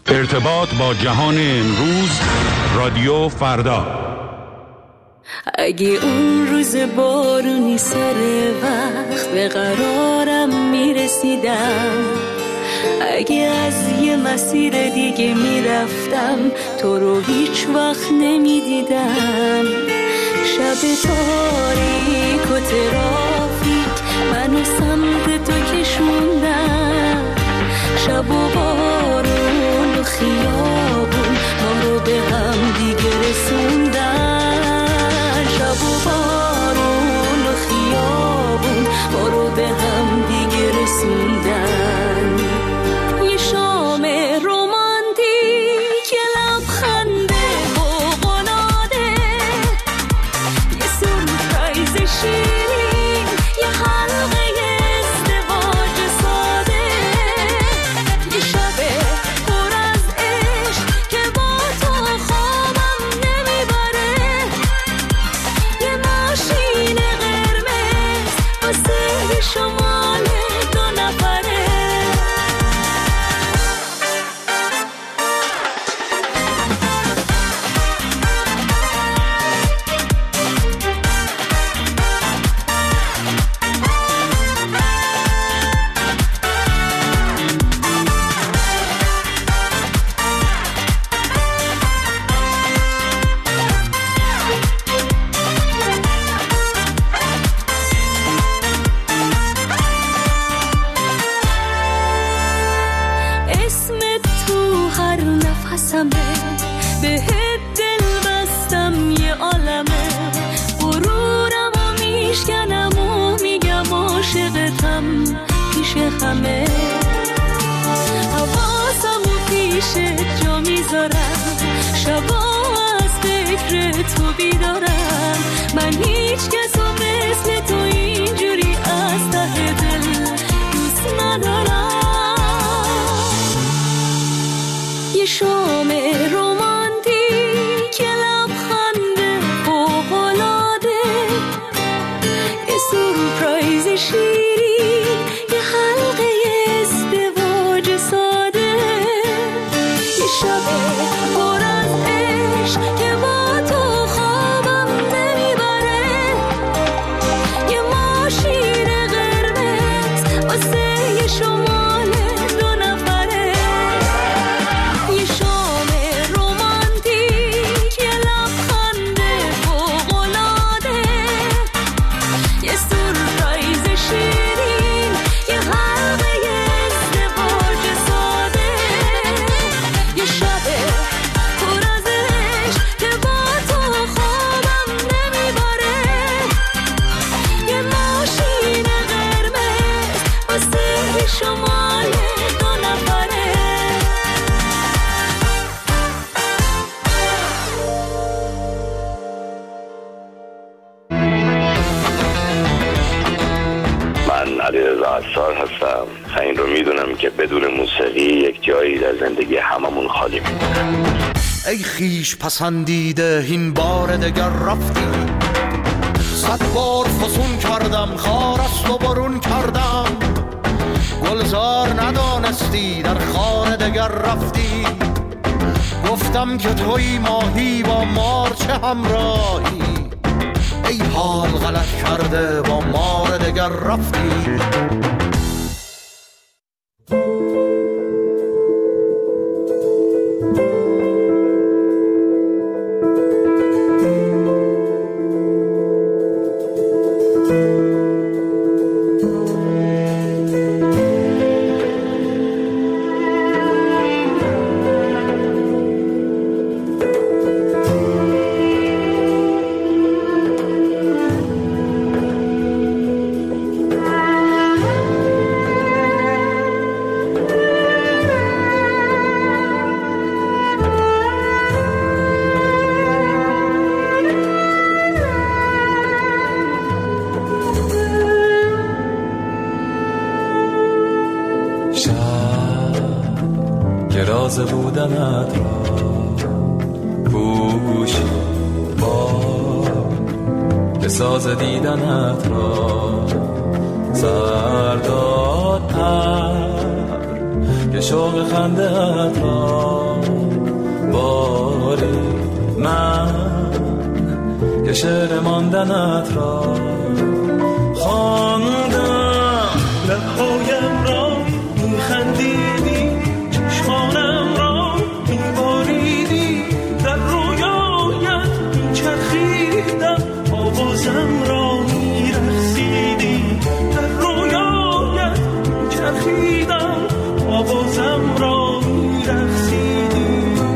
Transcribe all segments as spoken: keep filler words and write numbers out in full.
ارتباط با جهان امروز، رادیو فردا. اگه اون روز بارونی سر وقت به قرارم میرسیدم، اگه از یه مسیر دیگه میرفتم تو رو هیچ وقت نمیدیدم، شب تاریک و ترافیک منو سمت تو کشوندن، شب و بارون و خیابون ما رو به هم دیگه رسوندن، شب و بارون و خیابون ما رو به هم دیگه رسوندن. یه شام رومانتیک، یه لبخنده فوق‌العاده، یه سورپرایز شیرین، یه حلقه ازدواج ساده، یه شب پر از عشق که با تو خوابم نمیبره، یه ماشین قرمز واسه شمال دو نفره. اسمت تو هر نفسمه، بهت دل بستم یه عالمه، غرورم و میشکنم و میگم عاشقتم پیش همه، حواسم و پیشت جا میذارم، شبا از فکر تو بیدارم، من هیچ کس و مثل تو اینجوری از ته دل دوست ندارم. یه شام رومانتیک، یه لبخنده فوق‌العاده، یه سورپرایز شیرین، یه حلقه ازدواج ساده، یه شب پر از عشق که با تو خوابم نمیبره، یه ماشین قرمز واسه یه شمال دو نفره. یه شام رومانتیک، یه لبخنده فوق‌العاده، یه سورپرایز شیرین، یه حلقه ازدواج ساده، یه شب پر از عشق که با تو خوابم نمیبره، یه ماشین قرمز واسه شمال دو نفره. من علیرضا عصار هستم. این رو میدونم که بدون موسیقی یک جایی در زندگی هممون خالی میمونه. ای خیش پسندیده این بار دگر رفتی، صد بار فسون کردم خار است و برون کردم، گلزار ندانستی در خار دگر رفتی، گفتم که توی ماهی با مار چه همراهی، ای حال غلط کرده با مار دگر رفتی. راز بودنت را پوشی با بساز دیدنت را سرداد پر که شوق خنده‌ات را باری من که شعر ماندنت را خواندم. لبهایم را میخندیدی، چشمانم را میباریدی، در رویایت میچرخیدم، آوازم را میرقصیدی، در رویایت میچرخیدم، آوازم را میرقصیدی.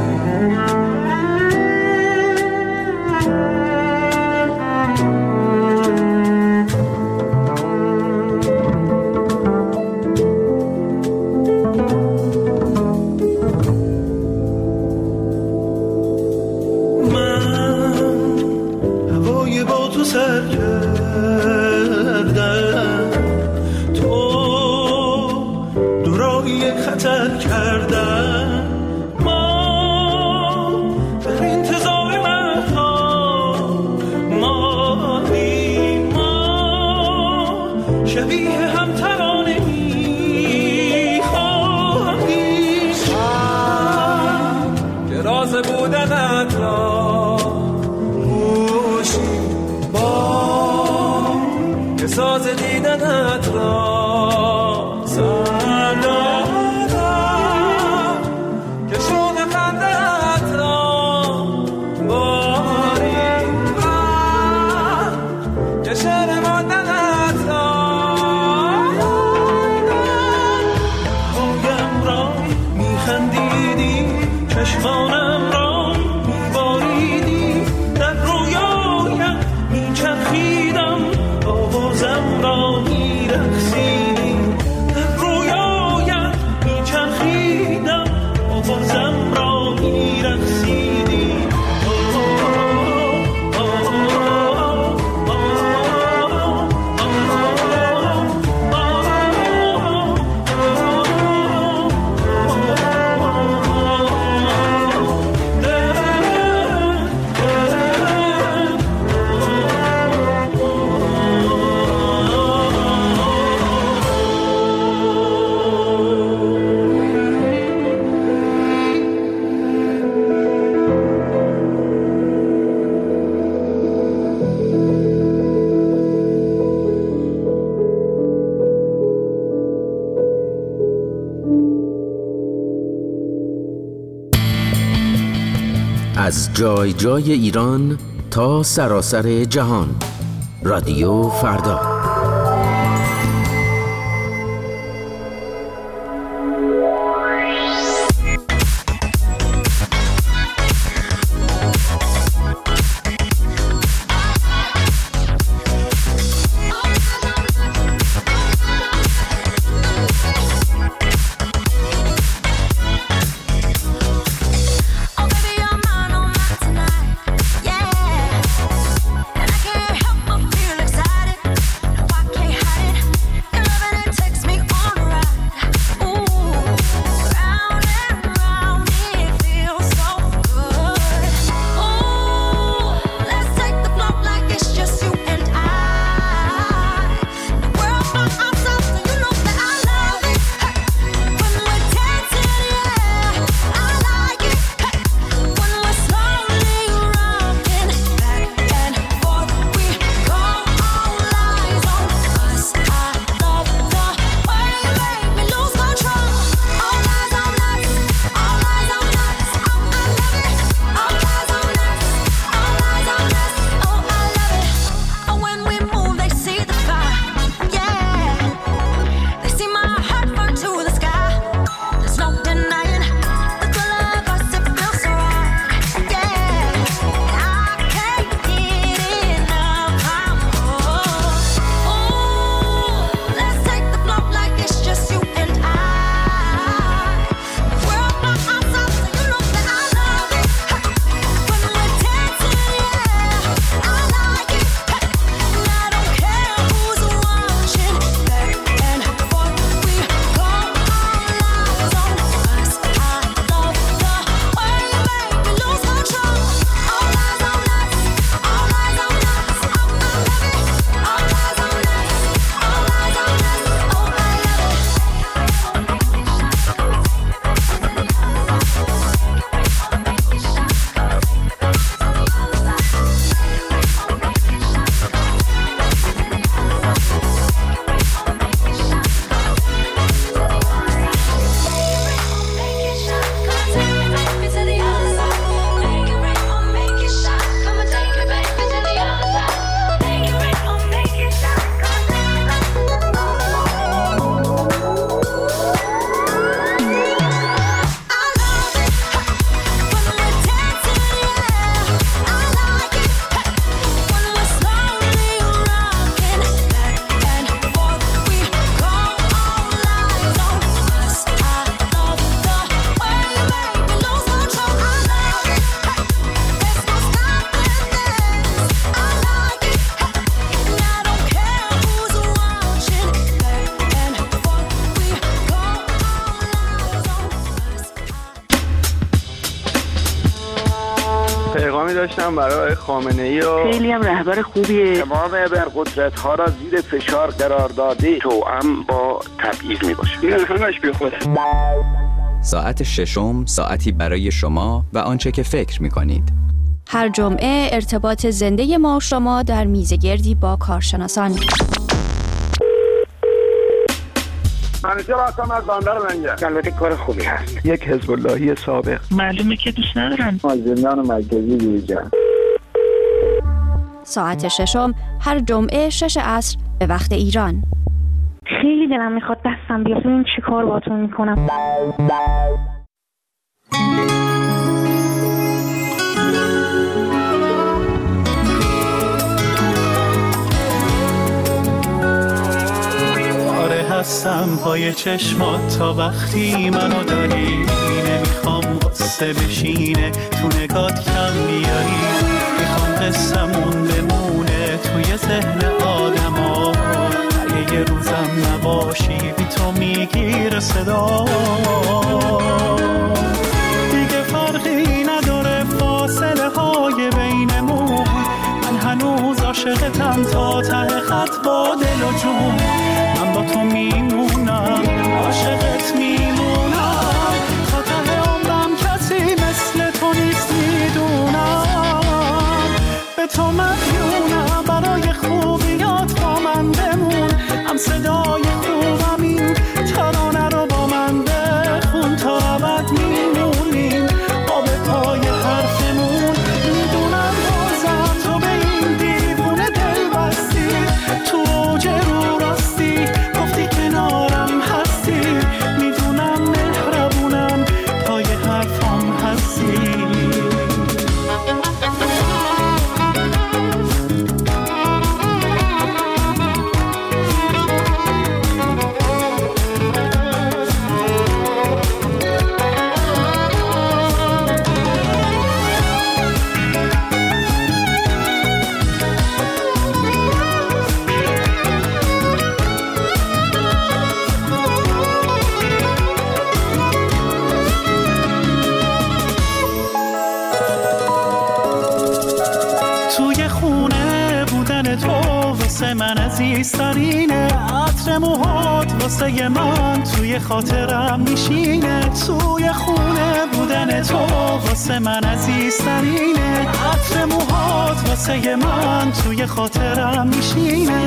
از جای جای ایران تا سراسر جهان. رادیو فردا. Excited پیغامی داشتم برای خامنه‌ای و خیلی هم رهبر خوبیه. تمام ابرقدرت ها را زیر فشار قرار داده توأم با تبعیض می باشه. این همش بی خوده. ساعت ششم ساعتی برای شما و آنچه که فکر می کنید. هر جمعه ارتباط زنده ما و شما در میزگردی با کارشناسان. منیجر هستم از بندر منجر. البته کار خوبی هست. یک حزب اللهی سابق. معلومه که دوست ندارن. از زندان مرکزی بیرون. ساعت ششم هر جمعه شش عصر به وقت ایران. خیلی دلم میخواد دستم بیاد ببین چی کار باهاتون میکنم. آره هستم پای چشمات تا وقتی منو داری، نمیخوام قصه بشینه تو نگات کم بیاری، میخوام قصه‌مون بمونه توی ذهن آدما، اگه یه روزم نباشی بی تو میگیره صدا، دیگه فرقی نداره فاصله های بینمون، من هنوز عاشقتم تا ته خط با دل و جون، من با تو میمونم عاشقت میمونم تا ته عمرم، کسی مثل تو نیست میدونم، به تو مدیونم برای خوبیات با من بمون، هم صدای خوبم این ترانه رو با من بخون تا ابد میمونیم آب پای حرفمون، میدونم بازم تو به این دیوونه دل بستی، تو اوج رو راستی گفتی کنارم هستی، میدونم مهربونم پای حرفم هستی. من عزیزترینه، عطر موهات واسه من توی خاطرم میشینه، توی خونه بودن تو واسه من عزیزترینه، عطر موهات واسه من توی خاطرم میشینه،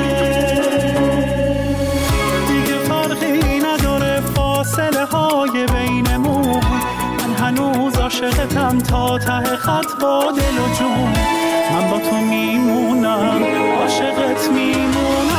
دیگه فرقی نداره فاصله های بینمون، من هنوز عاشقتم تا ته خط با دل و جون، من با تو میمونم عاشقت میمونم.